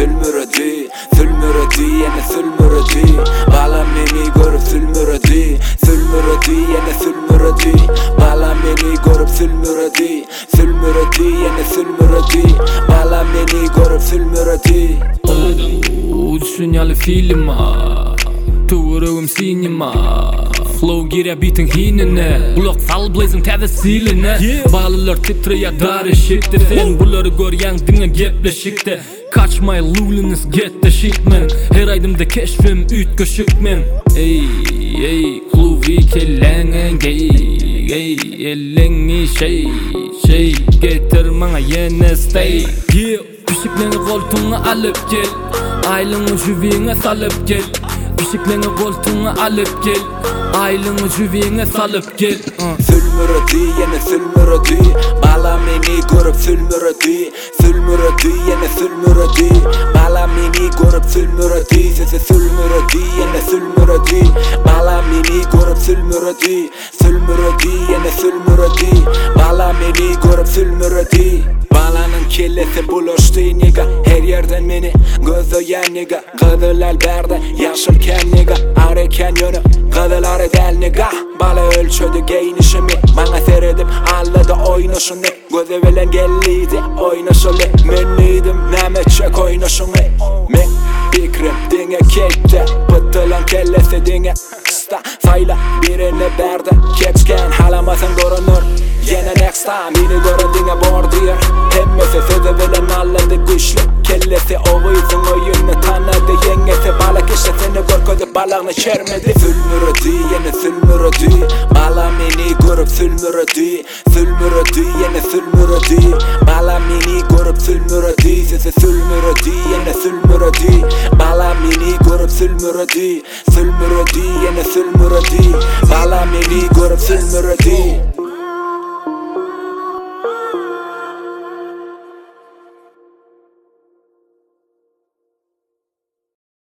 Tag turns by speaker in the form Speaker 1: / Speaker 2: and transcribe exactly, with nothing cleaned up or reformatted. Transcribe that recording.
Speaker 1: sülmüredi, sülmüredi, yine sülmüredi. Balam beni görüp sülmüredi, sülmüredi, yine sülmüredi. Balam beni görüp sülmüredi, sülmüredi, yine sülmüredi. Balam beni görüp sülmüredi.
Speaker 2: Düşünyalı film ha, tuğruğum sinema. Flow gire bitin hinine, ulak sal blazing teze siline. Balılar titreye darışıktı, sen buları göryen dinle gepleşikti. Kaçmay luliniz get the shit man. Her aydımda keşfim üt köşük man. Ey ey kluvi kellengen gey gey ellengi şey şey getir bana yine stay. Yeah, pişiklerini koltuğuna alıp gel, aylığını jüviyine salıp gel. Pişiklerini koltuğuna alıp gel, aylığını jüviyine salıp gel. uh.
Speaker 1: Sülmüredi, yine sülmüredi. Balam beni görüp sülmüredi, sülmüredi, yine sülmüredi. Balam beni görüp sülmüredi, sesi sülmüredi, yine sülmüredi. Balam beni görüp sülmüredi, sülmüredi, yine sülmüredi. Balam beni görüp sülmüredi. Balanın kellesi buluştu nigga, her yerden beni gözleyen nigga. Kızılar berde yaşırken nigga, arıken yönü kızıları del nigga. Bala ölçödü giyinişimi, bana seyredip anladı oynuşunu. Gözü bilen gelliydi oynaşılı, men neydim nemetçek oynaşını. Men fikrim dine kekte, pıtılan kellesi dine kısta. Sayla birine berde, keçken halamasın görünür. Yine next time beni göründüğüne bordiyor. Hemmesi sözü bilen anladı güçlü. Kellesi oğuzun oyunu tanıdı. Yengesi balık işte seni korkudu, balağını çermedi. Sülmüredi, yine sülmüredi. Balam beni görüp sülmüredi, sülmüredi, yine sülmüredi. Balam beni görüp sülmüredi, sesi sülmüredi, yine sülmüredi. Balam beni görüp sülmüredi, sülmüredi, yine sülmüredi. Balam beni görüp sülmüredi.